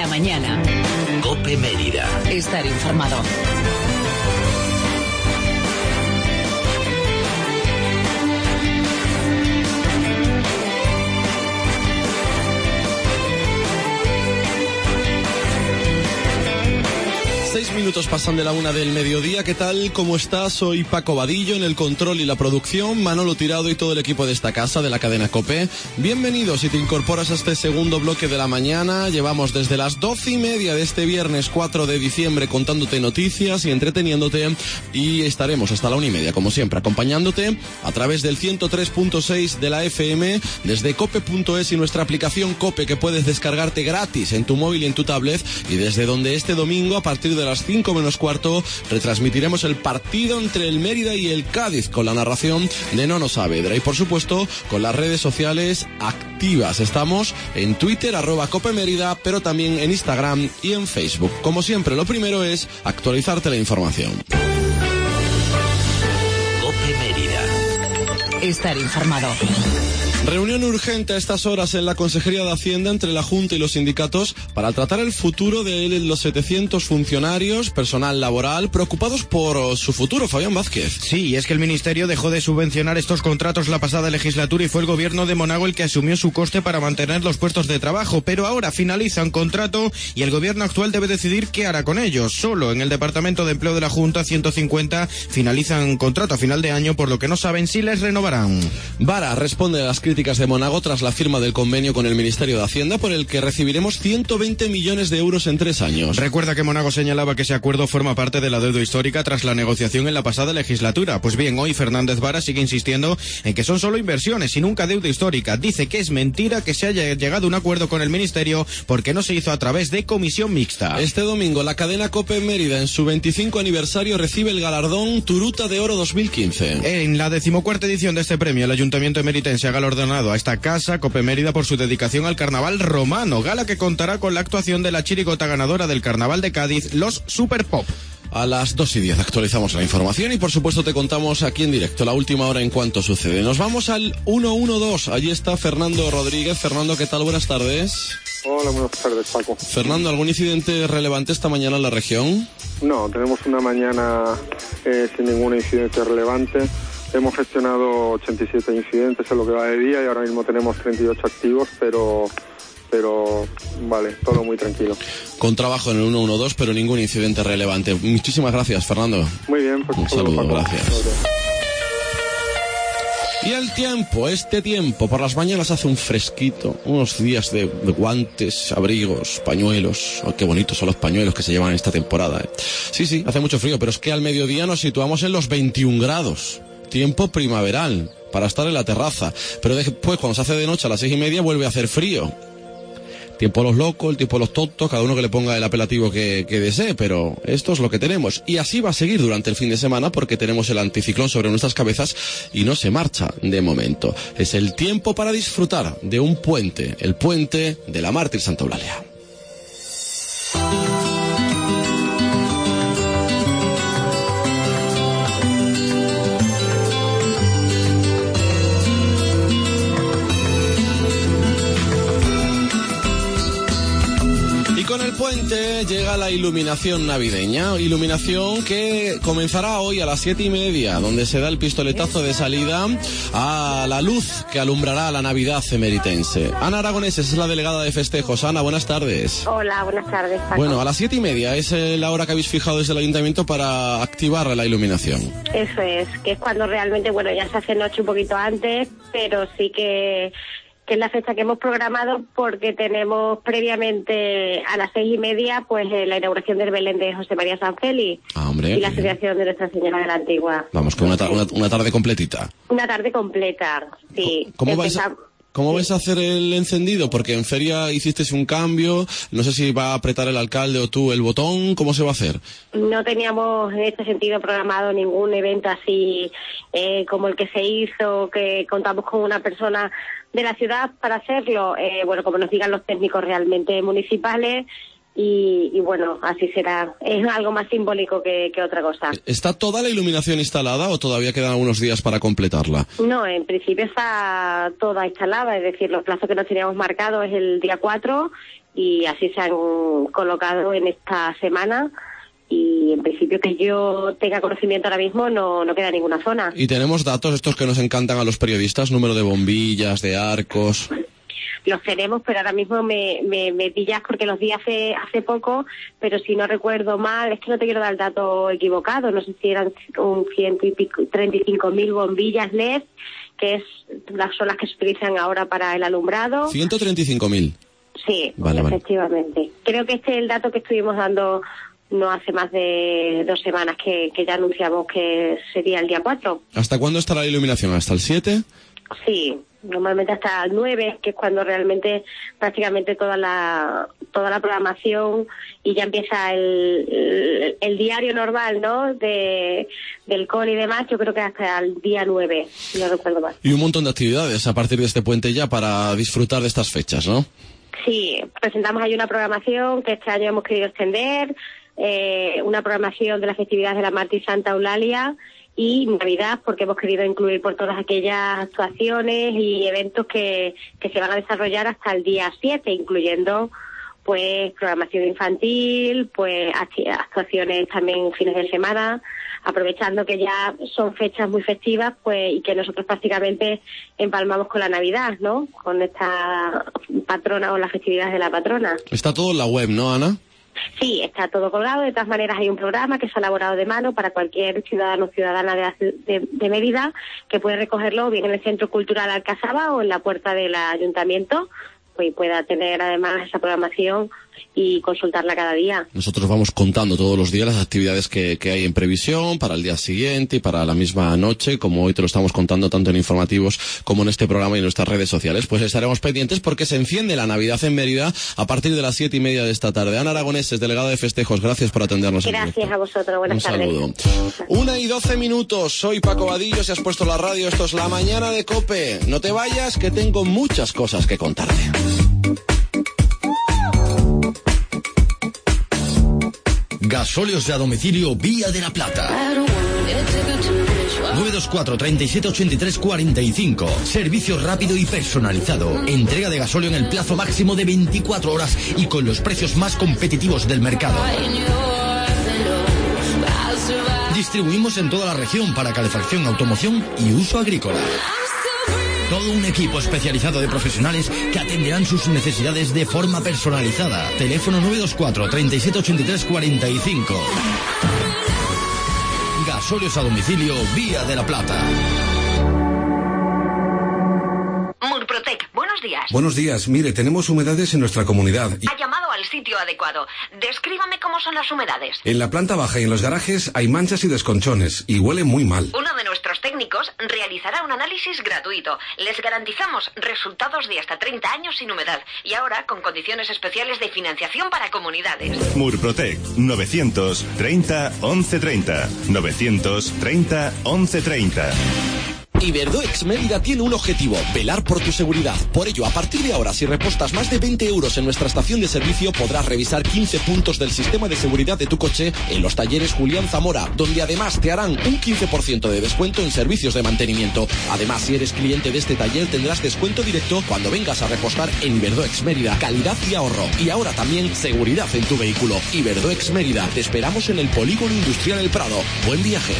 mañana. COPE Mérida. Estar informado. Minutos pasan de la 1 del mediodía. ¿Qué tal? ¿Cómo estás? Soy Paco Vadillo en el control y la producción, Manolo Tirado y todo el equipo de esta casa, de la cadena COPE. Bienvenidos si te incorporas a este segundo bloque de la mañana. Llevamos desde las 12:30 de este viernes 4 de diciembre contándote noticias y entreteniéndote, y estaremos hasta la 1:30, como siempre, acompañándote a través del 103.6 de la FM, desde cope.es y nuestra aplicación COPE, que puedes descargarte gratis en tu móvil y en tu tablet, y desde donde este domingo a partir de las 5 menos cuarto retransmitiremos el partido entre el Mérida y el Cádiz con la narración de Nono Saavedra y por supuesto con las redes sociales activas. Estamos en Twitter @COPEMérida, pero también en Instagram y en Facebook. Como siempre, lo primero es actualizarte la información. COPE Mérida. Estar informado. Reunión urgente a estas horas en la Consejería de Hacienda entre la Junta y los sindicatos para tratar el futuro de los 700 funcionarios, personal laboral, preocupados por su futuro. Fabián Vázquez. Sí, y es que el Ministerio dejó de subvencionar estos contratos la pasada legislatura y fue el gobierno de Monago el que asumió su coste para mantener los puestos de trabajo, pero ahora finaliza un contrato y el gobierno actual debe decidir qué hará con ellos. Solo en el Departamento de Empleo de la Junta 150 finalizan contrato a final de año, por lo que no saben si les renovarán. Vara responde a las críticas de Monago tras la firma del convenio con el Ministerio de Hacienda, por el que recibiremos 120 millones de euros en 3 años. Recuerda que Monago señalaba que ese acuerdo forma parte de la deuda histórica tras la negociación en la pasada legislatura. Pues bien, hoy Fernández Vara sigue insistiendo en que son solo inversiones y nunca deuda histórica. Dice que es mentira que se haya llegado a un acuerdo con el Ministerio porque no se hizo a través de comisión mixta. Este domingo la cadena COPE Mérida, en su 25 aniversario, recibe el galardón Turuta de Oro 2015. En la 14ª edición de este premio, el Ayuntamiento emeritense ha galardonado a esta casa, COPE Mérida, por su dedicación al carnaval romano, gala que contará con la actuación de la chirigota ganadora del carnaval de Cádiz, los Super Pop. A las 2:10 actualizamos la información y por supuesto te contamos aquí en directo la última hora en cuanto sucede. Nos vamos al 112, allí está Fernando Rodríguez. Fernando, ¿qué tal? Buenas tardes. Hola, buenas tardes, Paco. Fernando, ¿algún incidente relevante esta mañana en la región? No, tenemos una mañana sin ningún incidente relevante. Hemos gestionado 87 incidentes en lo que va de día y ahora mismo tenemos 38 activos, pero vale, todo muy tranquilo. Con trabajo en el 112, pero ningún incidente relevante. Muchísimas gracias, Fernando. Muy bien, pues un saludo, Paco. Gracias. Y el tiempo, este tiempo, por las mañanas hace un fresquito, unos días de guantes, abrigos, pañuelos. Oh, qué bonitos son los pañuelos que se llevan en esta temporada, ¿eh? Sí, hace mucho frío, pero es que al mediodía nos situamos en los 21 grados. Tiempo primaveral, para estar en la terraza. Pero después, cuando se hace de noche a las 6:30, vuelve a hacer frío. Tiempo los locos, el tiempo los tontos, cada uno que le ponga el apelativo que desee, pero esto es lo que tenemos. Y así va a seguir durante el fin de semana porque tenemos el anticiclón sobre nuestras cabezas y no se marcha de momento. Es el tiempo para disfrutar de un puente, el puente de la Mártir Santa Eulalia. Con el puente llega la iluminación navideña, iluminación que comenzará hoy a las 7:30, donde se da el pistoletazo de salida a la luz que alumbrará la Navidad emeritense. Ana Aragonés es la delegada de festejos. Ana, buenas tardes. Hola, buenas tardes, Paco. Bueno, a las 7:30 es la hora que habéis fijado desde el ayuntamiento para activar la iluminación. Eso es, que es cuando realmente, bueno, ya se hace noche un poquito antes, pero sí que es la fecha que hemos programado porque tenemos previamente a las 6:30 pues la inauguración del Belén de José María San Félix y la asociación de Nuestra Señora de la Antigua. Vamos, con una tarde completita. Una tarde completa, sí. ¿Cómo vais a hacer el encendido? Porque en feria hicisteis un cambio, no sé si va a apretar el alcalde o tú el botón, ¿cómo se va a hacer? No teníamos en este sentido programado ningún evento así como el que se hizo, que contamos con una persona de la ciudad para hacerlo, bueno, como nos digan los técnicos realmente municipales, y bueno, así será. Es algo más simbólico que otra cosa. ¿Está toda la iluminación instalada o todavía quedan algunos días para completarla? No, en principio está toda instalada, es decir, los plazos que nos teníamos marcados es el día 4 y así se han colocado en esta semana. Y en principio que yo tenga conocimiento ahora mismo no queda ninguna zona. Y tenemos datos estos que nos encantan a los periodistas, número de bombillas, de arcos. Los tenemos, pero ahora mismo me pillas porque los di hace poco, pero si no recuerdo mal, es que no te quiero dar el dato equivocado, no sé si eran un 35.000 bombillas LED, que son las que se utilizan ahora para el alumbrado. 135.000. Sí, vale, efectivamente. Vale. Creo que este es el dato que estuvimos dando no hace más de 2 semanas que ya anunciamos que sería el día 4. ¿Hasta cuándo estará la iluminación? ¿Hasta el 7? Sí, normalmente hasta el 9, que es cuando realmente prácticamente toda la programación y ya empieza el diario normal, ¿no? Del cole y demás, yo creo que hasta el día 9, si no recuerdo mal. Y un montón de actividades a partir de este puente ya para disfrutar de estas fechas, ¿no? Sí, presentamos ahí una programación que este año hemos querido extender, una programación de la festividad de la Mártir Santa Eulalia y Navidad, porque hemos querido incluir por todas aquellas actuaciones y eventos que se van a desarrollar hasta el día 7, incluyendo pues programación infantil, pues actuaciones también fines de semana, aprovechando que ya son fechas muy festivas, pues, y que nosotros prácticamente empalmamos con la Navidad, ¿no? Con esta patrona o las festividades de la patrona. Está todo en la web, ¿no, Ana? Sí, está todo colgado. De todas maneras hay un programa que se ha elaborado de mano para cualquier ciudadano o ciudadana de Mérida que puede recogerlo bien en el Centro Cultural Alcazaba o en la puerta del Ayuntamiento, pues pueda tener además esa programación y consultarla cada día. Nosotros vamos contando todos los días las actividades que hay en previsión para el día siguiente y para la misma noche, como hoy te lo estamos contando tanto en informativos como en este programa y en nuestras redes sociales. Pues estaremos pendientes porque se enciende la Navidad en Mérida a partir de las 7:30 de esta tarde. Ana Aragoneses, delegada de festejos, gracias por atendernos. Gracias a vosotros, buenas tardes. Un saludo. 1:12, soy Paco Vadillo, si has puesto la radio, esto es La Mañana de COPE. No te vayas, que tengo muchas cosas que contarte. Gasóleos de a domicilio Vía de la Plata. 924 37 83 45. Servicio rápido y personalizado. Entrega de gasóleo en el plazo máximo de 24 horas y con los precios más competitivos del mercado. Distribuimos en toda la región para calefacción, automoción y uso agrícola. Todo un equipo especializado de profesionales que atenderán sus necesidades de forma personalizada. Teléfono 924 37 83 45. Gasóleos a domicilio Vía de la Plata. Murprotec, buenos días. Buenos días, mire, tenemos humedades en nuestra comunidad. Ha llamado al sitio adecuado. Descríbame cómo son las humedades. En la planta baja y en los garajes hay manchas y desconchones y huele muy mal. Uno de nuestros técnicos realizará un análisis gratuito. Les garantizamos resultados de hasta 30 años sin humedad y ahora con condiciones especiales de financiación para comunidades. Murprotec, 930 1130. 930 1130. Iberdoex Mérida tiene un objetivo, velar por tu seguridad. Por ello, a partir de ahora, si repostas más de 20 euros en nuestra estación de servicio, podrás revisar 15 puntos del sistema de seguridad de tu coche en los talleres Julián Zamora, donde además te harán un 15% de descuento en servicios de mantenimiento. Además, si eres cliente de este taller, tendrás descuento directo cuando vengas a repostar en Iberdoex Mérida. Calidad y ahorro. Y ahora también seguridad en tu vehículo. Iberdoex Mérida. Te esperamos en el Polígono Industrial El Prado. Buen viaje.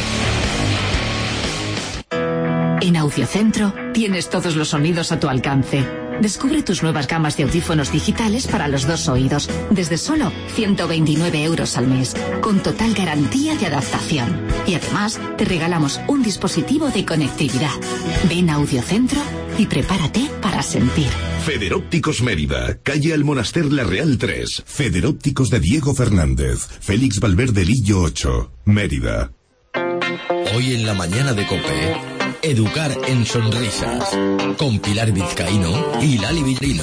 En Audiocentro tienes todos los sonidos a tu alcance. Descubre tus nuevas gamas de audífonos digitales para los 2 oídos, desde solo 129 euros al mes, con total garantía de adaptación. Y además, te regalamos un dispositivo de conectividad. Ven a Audiocentro y prepárate para sentir. Federópticos Mérida, calle al Monaster La Real 3. Federópticos de Diego Fernández, Félix Valverde Lillo 8, Mérida. Hoy en La Mañana de COPE, educar en sonrisas, con Pilar Vizcaíno y Lali Villarino.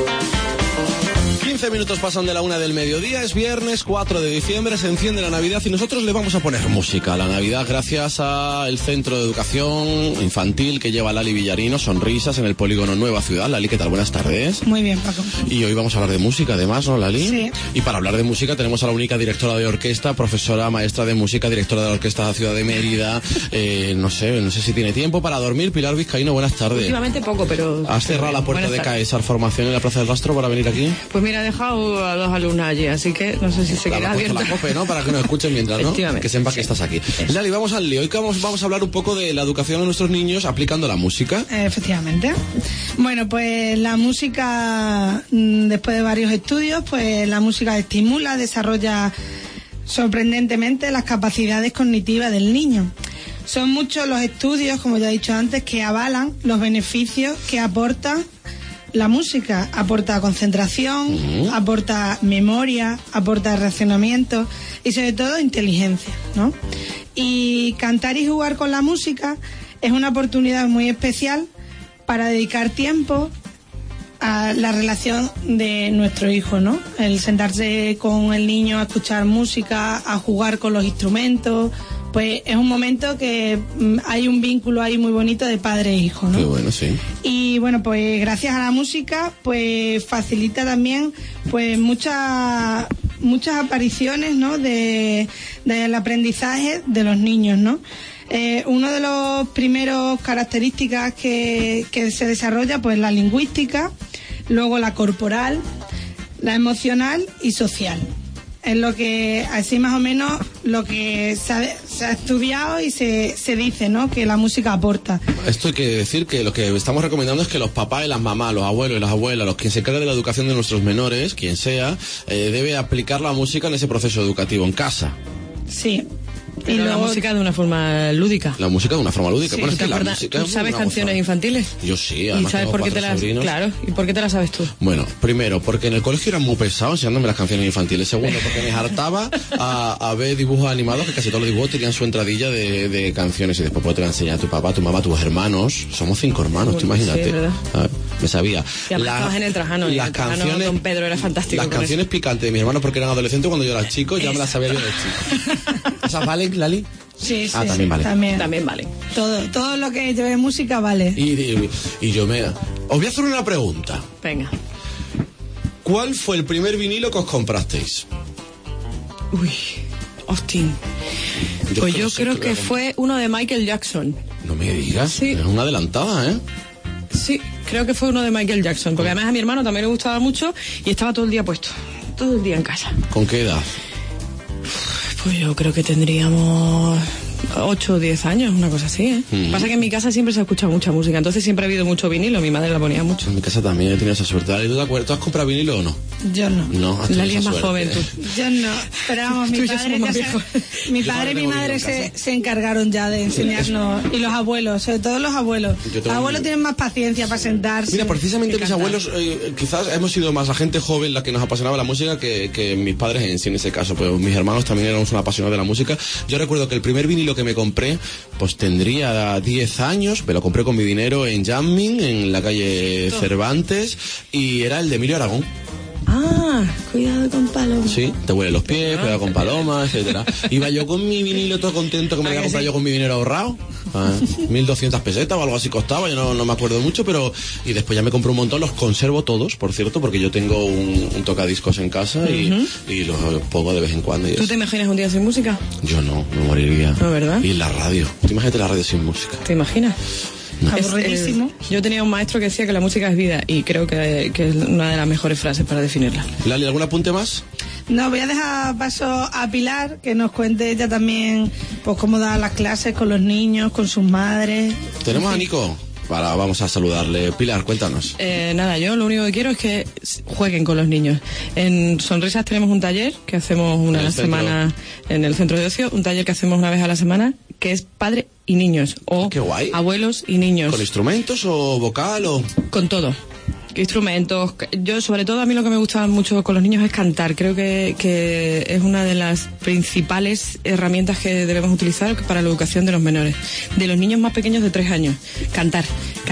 15 minutos pasan de la 1 del mediodía, es viernes 4 de diciembre, se enciende la Navidad y nosotros le vamos a poner música a la Navidad gracias al Centro de Educación Infantil que lleva Lali Villarino, Sonrisas, en el Polígono Nueva Ciudad. Lali, ¿qué tal? Buenas tardes. Muy bien, Paco. Y hoy vamos a hablar de música además, ¿no, Lali? Sí. Y para hablar de música tenemos a la única directora de orquesta, profesora, maestra de música, directora de la Orquesta de la Ciudad de Mérida. No sé si tiene tiempo para dormir. Pilar Vizcaíno, buenas tardes. Últimamente poco, pero... ¿Has cerrado la puerta de CAESAR Formación en la Plaza del Rastro para venir aquí? Pues mira, he dejado a 2 alumnas allí, así que no sé si se queda abierto. La COPE, ¿no? Para que nos escuchen mientras, ¿no? Que sepa que estás aquí. Lali, vamos al lío. Hoy vamos a hablar un poco de la educación de nuestros niños aplicando la música. Efectivamente. Bueno, pues la música, después de varios estudios, pues la música estimula, desarrolla sorprendentemente las capacidades cognitivas del niño. Son muchos los estudios, como ya he dicho antes, que avalan los beneficios que aporta la música. Aporta concentración, aporta memoria, aporta racionamiento y sobre todo inteligencia, ¿no? Y cantar y jugar con la música es una oportunidad muy especial para dedicar tiempo a la relación de nuestro hijo, ¿no? El sentarse con el niño a escuchar música, a jugar con los instrumentos, pues es un momento que hay un vínculo ahí muy bonito de padre e hijo, ¿no? Qué bueno, sí. Y bueno, pues gracias a la música, pues facilita también pues muchas apariciones, ¿no? del aprendizaje de los niños, ¿no? Uno de los primeros características que se desarrolla, pues la lingüística, luego la corporal, la emocional y social. Es lo que, así más o menos, lo que se ha estudiado y se dice, ¿no? Que la música aporta. Esto hay que decir que lo que estamos recomendando es que los papás y las mamás, los abuelos y las abuelas, los quien se encarga de la educación de nuestros menores, quien sea, debe aplicar la música en ese proceso educativo, en casa. Sí. Pero la música de una forma lúdica. La música de una forma lúdica. Sí, bueno, es que la música ¿tú sabes canciones infantiles? Yo sí, además. ¿Y sabes por qué te las sobrinos. Claro, ¿y por qué te las sabes tú? Bueno, primero, porque en el colegio eran muy pesados enseñándome las canciones infantiles. Segundo, porque me hartaba a ver dibujos animados, que casi todos los dibujos tenían su entradilla de canciones, y después te la enseña a tu papá, tu mamá, tus hermanos. Somos 5 hermanos, tú imagínate. Sí, ¿verdad? Me sabía. Y además estabas en el Trajano, y el Trajano Don Pedro era fantástico. Las canciones picantes de mis hermanos, porque eran adolescentes cuando yo era chico, ya me las sabía yo de chico. ¿Esas valen, Lali? Sí, sí. También vale. También vale. Todo lo que lleve música vale. Y yo os voy a hacer una pregunta. Venga. ¿Cuál fue el primer vinilo que os comprasteis? Uy, Austin. Pues yo creo que fue uno de Michael Jackson. No me digas. Sí. Es una adelantada, ¿eh? Sí, creo que fue uno de Michael Jackson, porque además a mi hermano también le gustaba mucho y estaba todo el día puesto. Todo el día en casa. ¿Con qué edad? Pues yo creo que tendríamos 8 o 10 años, una cosa así, ¿eh? Pasa que en mi casa siempre se ha escuchado mucha música, entonces siempre ha habido mucho vinilo, mi madre la ponía mucho. En mi casa también he tenido esa suerte. ¿Tú te acuerdas? ¿Tú has comprado vinilo o no? Yo no. No, Lali es más joven, tú. Yo no, pero vamos, mi padre y mi madre se encargaron ya de enseñarnos, y los abuelos, sobre todo los abuelos. Los abuelos tienen más paciencia para sentarse. Mira, precisamente mis abuelos, quizás hemos sido más la gente joven la que nos apasionaba la música que mis padres en sí, en ese caso, pero mis hermanos también éramos una apasionados de la música. Yo recuerdo que el primer vinilo que me compré, pues tendría 10 años, me lo compré con mi dinero en Jamming, en la calle Cervantes, y era el de Emilio Aragón. Ah, cuidado con palomas. Sí, te huelen los pies, cuidado con palomas, etcétera. Iba yo con mi vinilo todo contento que me había comprado yo con mi dinero ahorrado. 1.200 pesetas o algo así costaba, yo no me acuerdo mucho, pero... Y después ya me compré un montón, los conservo todos, por cierto, porque yo tengo un tocadiscos en casa y los pongo de vez en cuando. ¿Tú te imaginas un día sin música? Yo no, me moriría. No, ¿verdad? Y en la radio. ¿Te imaginas la radio sin música? ¿Te imaginas? No. Aburridísimo. Yo tenía un maestro que decía que la música es vida y creo que es una de las mejores frases para definirla. Lali, ¿algún apunte más? No, voy a dejar paso a Pilar, que nos cuente ella también pues cómo da las clases con los niños, con sus madres. Tenemos a Nico. Ahora vamos a saludarle. Pilar, cuéntanos. Nada, yo lo único que quiero es que jueguen con los niños. En Sonrisas tenemos un taller que hacemos una semana en el centro de ocio, un taller que hacemos una vez a la semana, que es padre y niños, o qué guay. Abuelos y niños. ¿Con instrumentos o vocal o...? Con todo. Instrumentos. Yo, sobre todo, a mí lo que me gusta mucho con los niños es cantar. Creo que es una de las principales herramientas que debemos utilizar para la educación de los menores. De los niños más pequeños de 3 años. Cantar.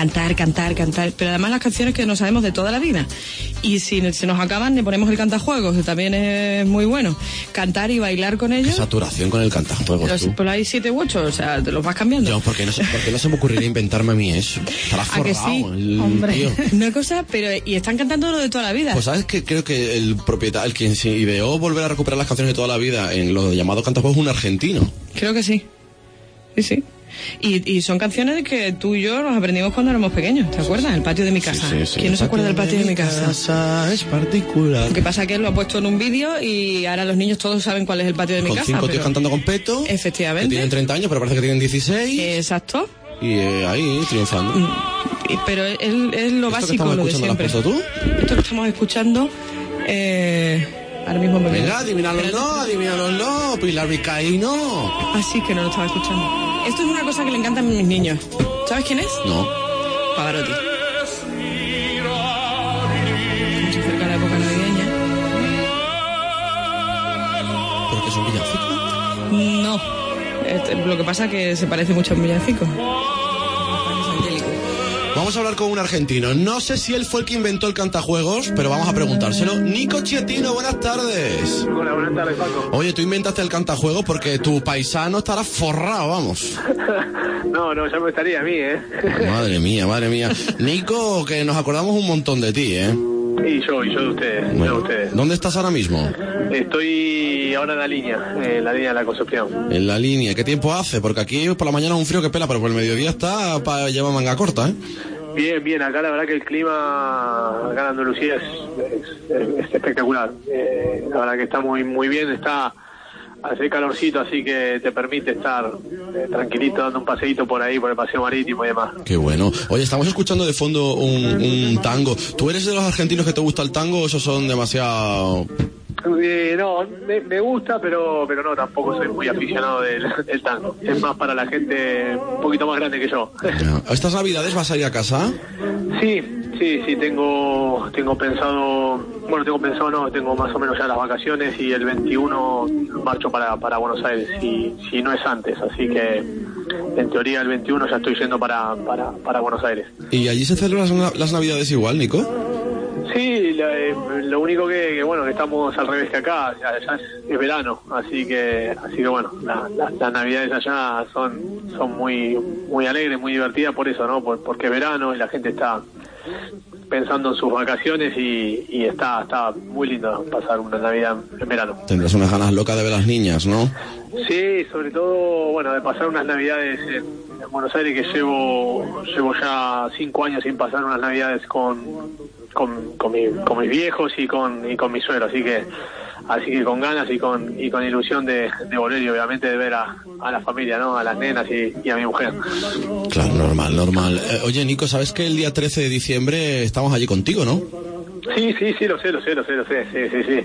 Pero además las canciones que no sabemos de toda la vida. Y si se nos acaban, le ponemos el cantajuegos, que también es muy bueno. Cantar y bailar con ellos. Qué saturación con el cantajuegos, pero hay 7 u 8, o sea, te los vas cambiando. Yo, porque no se me ocurriría inventarme a mí eso. Estará forrado. ¿A que sí? Hombre. Tío. Una cosa, y están cantando lo de toda la vida. Pues sabes que creo que el propietario, el quien se ideó volver a recuperar las canciones de toda la vida en lo llamado cantajuegos es un argentino. Creo que sí. Sí. Y son canciones que tú y yo nos aprendimos cuando éramos pequeños, ¿te acuerdas? El patio de mi casa. Sí. ¿Quién no se acuerda del patio de mi casa? Es particular. Lo que pasa es que él lo ha puesto en un vídeo y ahora los niños todos saben cuál es el patio de mi casa. Con 5 tíos cantando con peto. Efectivamente. Que tienen 30 años, pero parece que tienen 16. Exacto. Y ahí, triunfando. Pero es lo básico, lo de siempre. ¿Esto tú? Esto que estamos escuchando, ahora mismo me venga, adivínalo, Pilar Vizcaíno. Así que no lo estaba escuchando. Esto es una cosa que le encanta a mis niños. ¿Sabes quién es? No. Pavarotti. Se acerca la época navideña. ¿Pero que es un villancico? No. Lo que pasa es que se parece mucho a un villancico. Vamos a hablar con un argentino. No sé si él fue el que inventó el cantajuegos, pero vamos a preguntárselo. Nico Chietino, buenas tardes. Hola, buenas tardes, Paco. Oye, tú inventaste el cantajuegos porque tu paisano estará forrado, vamos. No, ya me estaría a mí, Madre mía. Nico, que nos acordamos un montón de ti, Y yo de ustedes, bueno, de ustedes. ¿Dónde estás ahora mismo? Estoy ahora en la línea de la Concepción. En la línea, ¿qué tiempo hace? Porque aquí por la mañana es un frío que pela, pero por el mediodía está para llevar manga corta, Bien, acá la verdad que el clima acá en Andalucía es espectacular. La verdad que está muy bien, hace calorcito, así que te permite estar tranquilito dando un paseíto por ahí, por el paseo marítimo y demás. Qué bueno. Oye, estamos escuchando de fondo un tango. ¿Tú eres de los argentinos que te gusta el tango o esos son demasiado...? No, me gusta, pero no, tampoco soy muy aficionado del tango. Es más para la gente un poquito más grande que yo. ¿Estas navidades vas a ir a casa? Sí, tengo pensado, tengo más o menos ya las vacaciones y el 21 marcho para Buenos Aires, si no es antes, así que en teoría el 21 ya estoy yendo para Buenos Aires. ¿Y allí se celebran las navidades igual, Nico? Sí, lo único que estamos al revés que acá, ya es verano, así que bueno, las navidades allá son muy alegres, muy divertidas por eso, ¿no? Porque es verano y la gente está pensando en sus vacaciones y está muy lindo pasar una Navidad en verano. Tendrás unas ganas locas de ver a las niñas, ¿no? Sí, sobre todo, de pasar unas Navidades en Buenos Aires, que llevo ya 5 años sin pasar unas Navidades con mis viejos y con mi suegro, así que con ganas y con ilusión de volver y obviamente de ver a la familia, ¿no? A las nenas y a mi mujer. Claro, normal. Oye, Nico, ¿sabes que el día 13 de diciembre estamos allí contigo, no? Sí, lo sé, sí.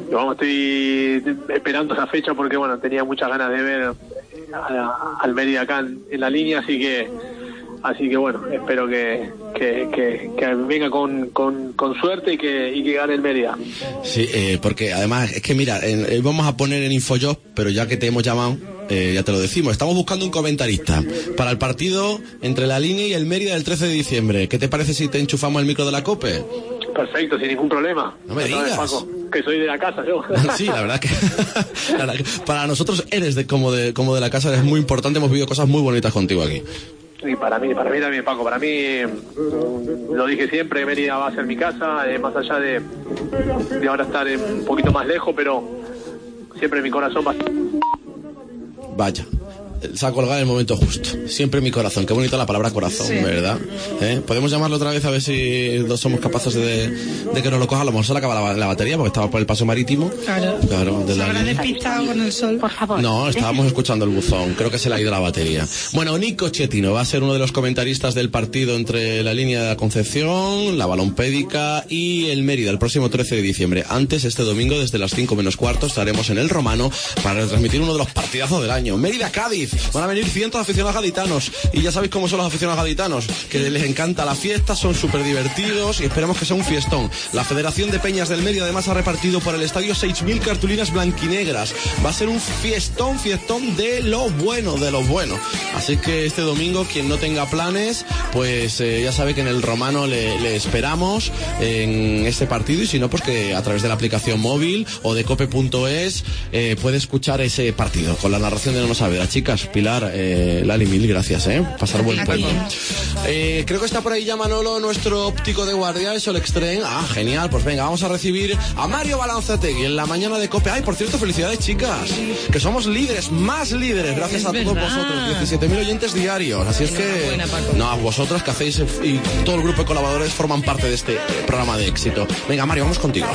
Estoy esperando esa fecha porque, tenía muchas ganas de ver al Mérida acá en la línea, así que espero que venga con suerte y que gane el Mérida. Sí, porque además es que mira, vamos a poner en Infojob, pero ya que te hemos llamado, ya te lo decimos, estamos buscando un comentarista para el partido entre la línea y el Mérida del 13 de diciembre. ¿Qué te parece si te enchufamos el micro de la COPE? Perfecto, sin ningún problema. No me digas. Paco, que soy de la casa yo. Sí, la verdad que para nosotros eres como de la casa, eres muy importante, hemos vivido cosas muy bonitas contigo aquí. Y para mí también, Paco, para mí, lo dije siempre, Mérida va a ser mi casa, más allá de ahora estar un poquito más lejos, pero siempre mi corazón va. Vaya, se ha colgado en el momento justo. Siempre mi corazón, qué bonita la palabra corazón, sí. ¿Verdad? ¿Podemos llamarlo otra vez a ver si no somos capaces de que nos lo coja? A lo mejor se le acaba la batería porque estaba por el paso marítimo. Claro, ¿se habrá despistado con el sol? Por favor. No, estábamos escuchando el buzón, creo que se le ha ido la batería. Bueno, Nico Chietino va a ser uno de los comentaristas del partido entre la línea de la Concepción, la Balompédica y el Mérida el próximo 13 de diciembre. Antes, este domingo, desde las 5 menos cuarto, estaremos en el Romano para retransmitir uno de los partidazos del año. Mérida-Cádiz. Van a venir cientos de aficionados gaditanos y ya sabéis cómo son los aficionados gaditanos, que les encanta la fiesta, son súper divertidos y esperemos que sea un fiestón. La Federación de Peñas del Mérida además ha repartido por el estadio 6.000 cartulinas blanquinegras. Va a ser un fiestón de lo bueno. Así que este domingo, quien no tenga planes, pues ya sabe que en el Romano le esperamos en este partido, y si no, pues que a través de la aplicación móvil o de cope.es puede escuchar ese partido con la narración de Nono Saavedra. Chicas, gracias, Pilar. Lali, mil gracias, pasar buen puente. Creo que está por ahí ya Manolo, nuestro óptico de guardia, el Sol Extreme. Ah, genial, pues venga, vamos a recibir a Mario Balanzategui en la mañana de COPE. Ay, por cierto, felicidades, chicas, que somos líderes, más líderes, gracias a todos vosotros, 17.000 oyentes diarios, así es que... No, a vosotras que hacéis y todo el grupo de colaboradores forman parte de este programa de éxito. Venga, Mario, vamos contigo.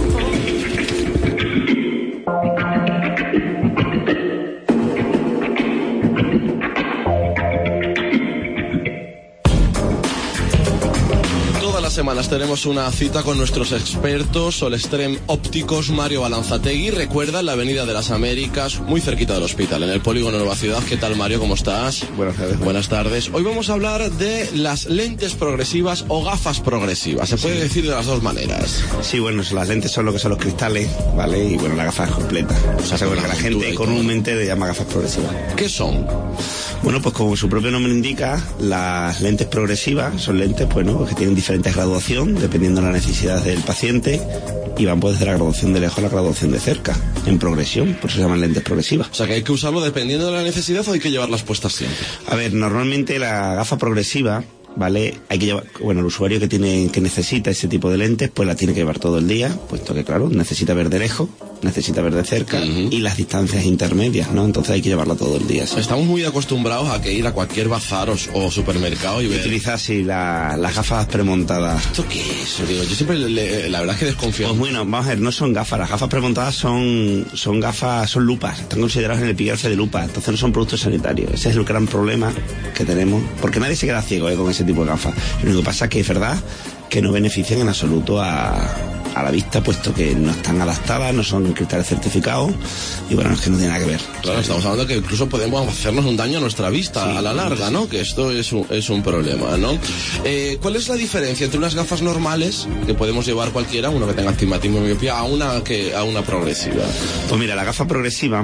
Semanas tenemos una cita con nuestros expertos, Sol Extreme Ópticos, Mario Balanzategui. Recuerda, en la Avenida de las Américas, muy cerquita del hospital, en el Polígono Nueva Ciudad. ¿Qué tal, Mario? ¿Cómo estás? Buenas tardes. Buenas tardes. Hoy vamos a hablar de las lentes progresivas o gafas progresivas. Se puede decir de las dos maneras. Sí, bueno, las lentes son lo que son los cristales, ¿vale? Y bueno, la gafa es completa. O sea, bueno, que la gente comúnmente le llama gafas progresivas. ¿Qué son? Bueno, pues como su propio nombre indica, las lentes progresivas son lentes, bueno, que tienen diferentes graduación, dependiendo de la necesidad del paciente, y van pues desde la graduación de lejos a la graduación de cerca, en progresión, por eso se llaman lentes progresivas. O sea, que hay que usarlo dependiendo de la necesidad o hay que llevarlas puestas siempre. A ver, normalmente la gafa progresiva, ¿vale? Hay que llevar, bueno, el usuario que necesita ese tipo de lentes, pues la tiene que llevar todo el día, puesto que claro, necesita ver de lejos, necesita ver de cerca y las distancias intermedias, ¿no? Entonces hay que llevarla todo el día. ¿Sí? Estamos muy acostumbrados a que ir a cualquier bazar o supermercado y ver... Utilizar, sí, las gafas premontadas. ¿Esto qué es? Digo, yo siempre, la verdad es que desconfío. Pues bueno, vamos a ver, no son gafas. Las gafas premontadas son gafas, son lupas. Están consideradas en el epígrafe de lupa. Entonces no son productos sanitarios. Ese es el gran problema que tenemos. Porque nadie se queda ciego con ese tipo de gafas. Lo único que pasa es que es verdad que no benefician en absoluto a la vista, puesto que no están adaptadas, no son cristales certificados y bueno, es que no tiene nada que ver. Claro, estamos hablando que incluso podemos hacernos un daño a nuestra vista, sí, a la larga, ¿no? Que esto es un problema, ¿no? ¿Cuál es la diferencia entre unas gafas normales que podemos llevar cualquiera, uno que tenga astigmatismo y miopía, a una progresiva? Pues mira, la gafa progresiva,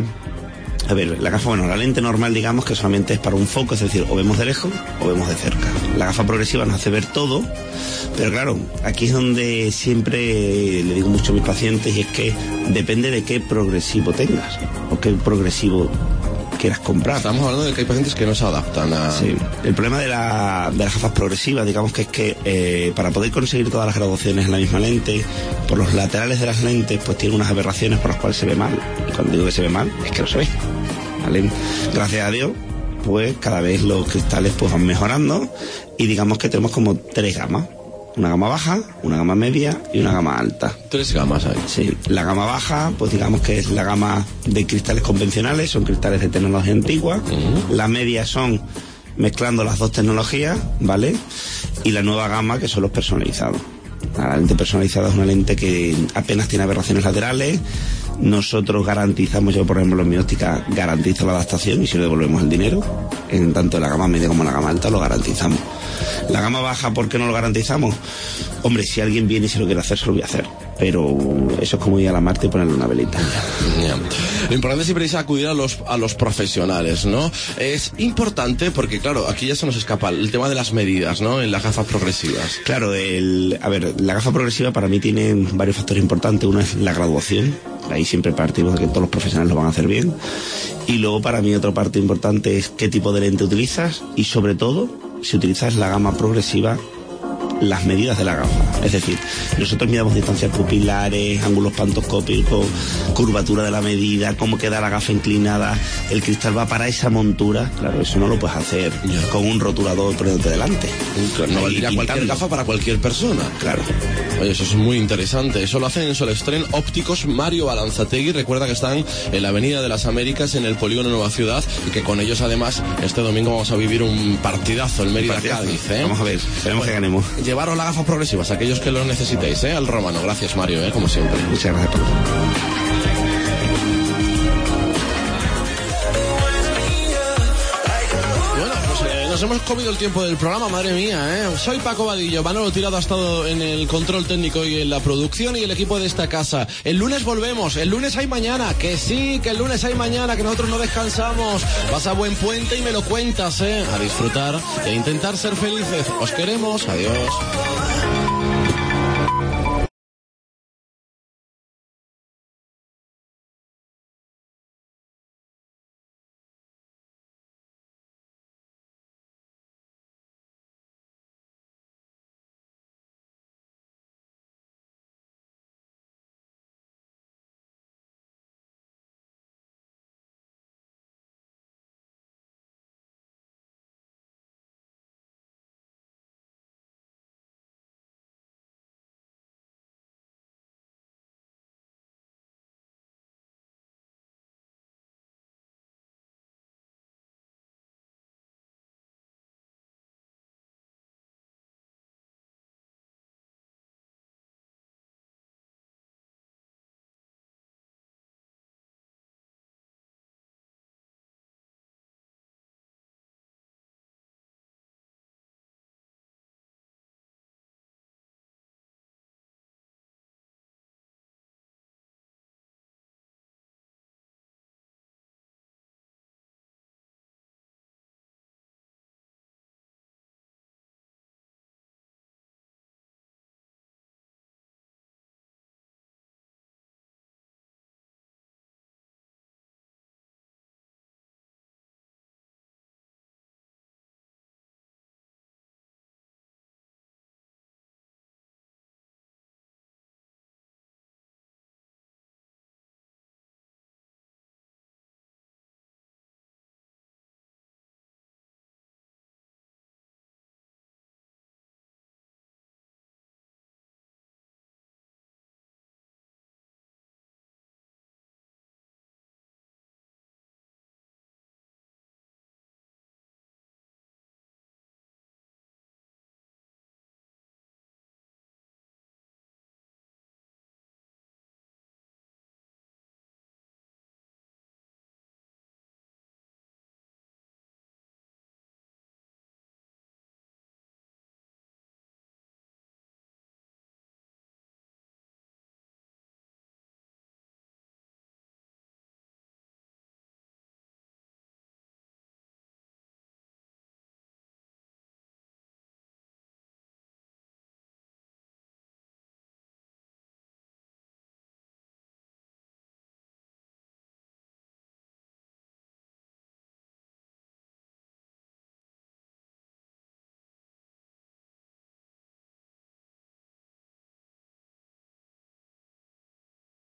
a ver, la gafa, bueno, la lente normal, digamos que solamente es para un foco, es decir, o vemos de lejos o vemos de cerca. La gafa progresiva nos hace ver todo, pero claro, aquí es donde siempre le digo mucho a mis pacientes, y es que depende de qué progresivo tengas o qué progresivo quieras comprar. Estamos hablando de que hay pacientes que no se adaptan a... Sí, el problema de las gafas progresivas, digamos que es que para poder conseguir todas las graduaciones en la misma lente, por los laterales de las lentes, pues tiene unas aberraciones por las cuales se ve mal. Y cuando digo que se ve mal, es que no se ve, ¿vale? Gracias a Dios, pues cada vez los cristales pues van mejorando y digamos que tenemos como 3 gamas. Una gama baja, una gama media y una gama alta. 3 gamas hay. Sí, la gama baja, pues digamos que es la gama de cristales convencionales, son cristales de tecnología antigua. La media son mezclando las dos tecnologías, ¿vale? Y la nueva gama, que son los personalizados. La lente personalizada es una lente que apenas tiene aberraciones laterales. Nosotros garantizamos, yo por ejemplo en mi óptica garantizo la adaptación y si no devolvemos el dinero, en tanto en la gama media como en la gama alta lo garantizamos. La gama baja, ¿por qué no lo garantizamos? Hombre, si alguien viene y se lo quiere hacer, se lo voy a hacer. Pero eso es como ir a la Marte y ponerle una velita. Lo importante siempre es acudir a los profesionales, ¿no? Es importante porque, claro, aquí ya se nos escapa el tema de las medidas, ¿no? En las gafas progresivas. Claro, a ver, la gafa progresiva para mí tiene varios factores importantes. Uno es la graduación. Ahí siempre partimos de que todos los profesionales lo van a hacer bien. Y luego para mí otra parte importante es qué tipo de lente utilizas y sobre todo, si utilizas la gama progresiva, las medidas de la gafa. Es decir, nosotros midamos distancias pupilares, ángulos pantoscópicos, curvatura de la medida, cómo queda la gafa inclinada, el cristal va para esa montura. Claro, eso no lo puedes hacer con un rotulador poniéndote delante. No valdría cualquier gafa para cualquier persona. Claro. Oye, eso es muy interesante. Eso lo hacen en Sol Extreme Ópticos Mario Balanzategui. Recuerda que están en la Avenida de las Américas, en el Polígono Nueva Ciudad, y que con ellos además este domingo vamos a vivir un partidazo, el Mérida-Cádiz, ¿eh? Vamos a ver, esperemos que ganemos. Llevaros las gafas progresivas, aquellos que los necesitéis, al Romano. Gracias, Mario, como siempre. Muchas gracias, Pablo. Nos hemos comido el tiempo del programa, madre mía, Soy Paco Vadillo, Manolo Tirado ha estado en el control técnico y en la producción y el equipo de esta casa. El lunes volvemos, el lunes hay mañana, que sí, que el lunes hay mañana, que nosotros no descansamos. Pasa buen puente y me lo cuentas, A disfrutar e a intentar ser felices. Os queremos, adiós.